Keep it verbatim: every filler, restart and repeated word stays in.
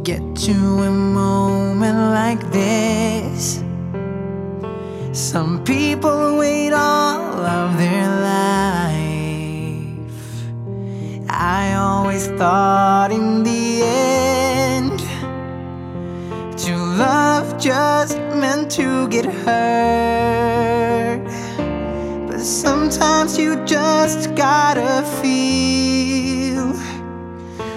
get to a moment like this. Some people wait all of their life. I always thought in the end, to love just meant to get hurt. But sometimes you just gotta feel